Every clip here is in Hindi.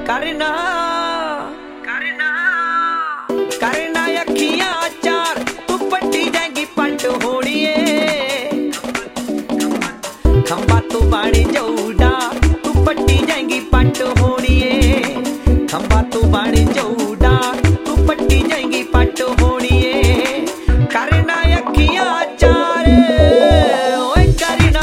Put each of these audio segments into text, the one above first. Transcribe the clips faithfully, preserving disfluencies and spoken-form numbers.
करना करना करना अखियां चार तू पट्टी जाएगी पट होड़िए खंबा तू बाणी जऊडा तू पट्टी जाएगी पट होड़िए खंबा तू बाणी जऊडा तू पट्टी जाएगी पट होड़िए करना अखियां चार ओए करना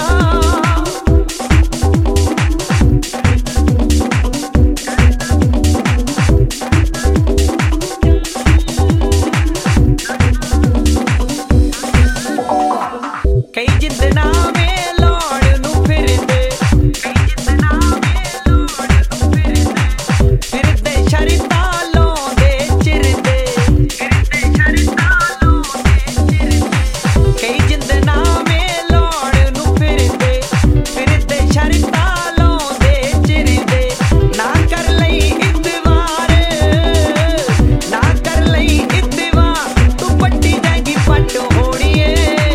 कई जिंदना में लौड़ नू फिरदे कई जिंदना में लौड़ नू फिरदे फिरदे शरता लौंदे चिरदे फिरदे शरता लौंदे चिरदे कई जिंदना में लौड़ नू फिरदे फिरदे शरता लौंदे चिरदे ना कर लई इतवार ना कर लई इतवार तू पट्टी जाएगी पट होड़िए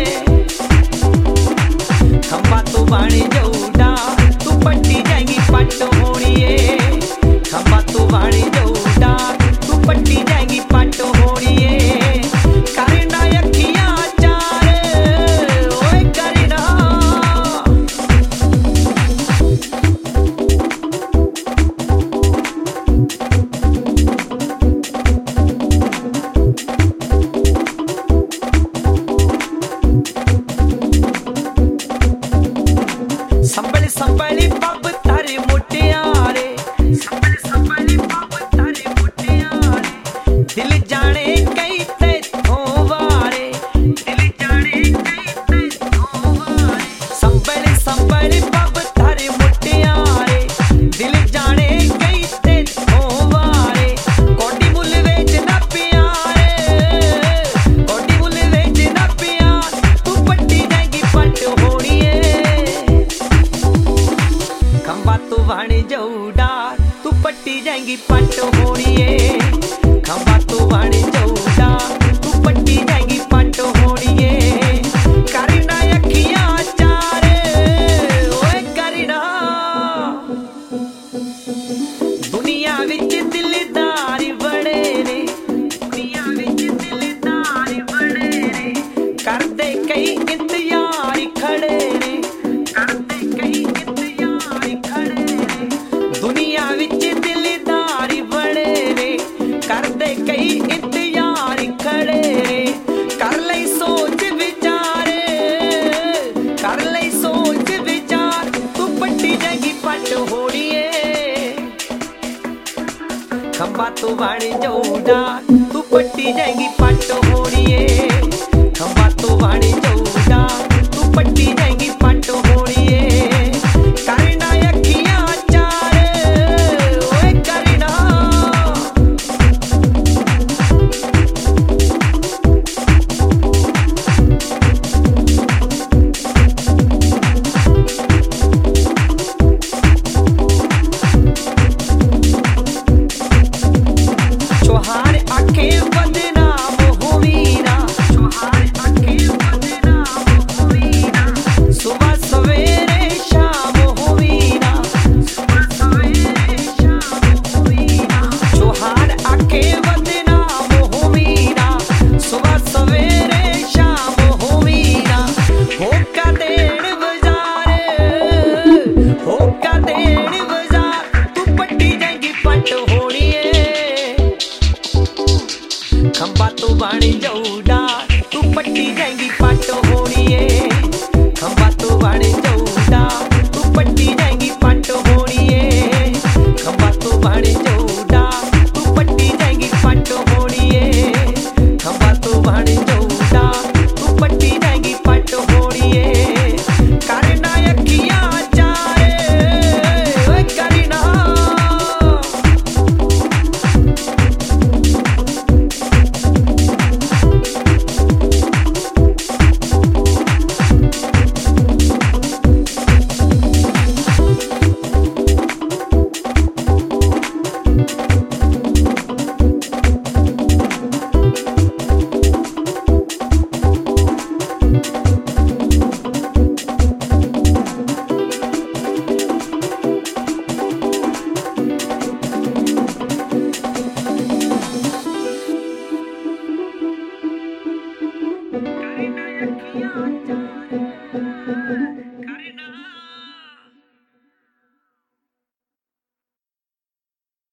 खंबा तू बाणी जऊडा तू पट्टी जाएगी पट होड़िए खंबा तू बाणी जऊडा तू पट्टी जाएगी पट होड़िए करना अखियां चार ओए करना संभल संभली पब तारे मुटियारे संभल संभली पब तारे मुटियारे दिल जाने कई ते वारे दिल जाने कई ते वारे संभल संभली पब तारे मुटियारे दिल जाने कई ते वारे कोडी मुल वेच ना प्यारे कोडी मुल वेच ना प्यार तू पट्टी जाएगी पट होड़िए खंबा तू बाणी जऊडा तू पट्टी जाएगी पट होड़िए खंबा तू बाणी जऊडा तू पट्टी जाएगी पट होड़िए करना अखियां चार ओए करना दुनिया विच दिलदार बड़े ने दुनिया विच दिलदार बड़े ने करदे कई इंतजार खड़े ने करदे कई इंतजार खड़े ने दुनिया विच दिलदार बड़े ने करदे कई इंतजार खड़े ने कर लई सोच विचार कर लई सोच विचार तू पट्टी जाएगी पट होड़िए खंबा तू बाणी जऊडा तू पट्टी जाएगी पट होड़िए खंबा तू बाणी जऊडा तू पट्टी जाएगी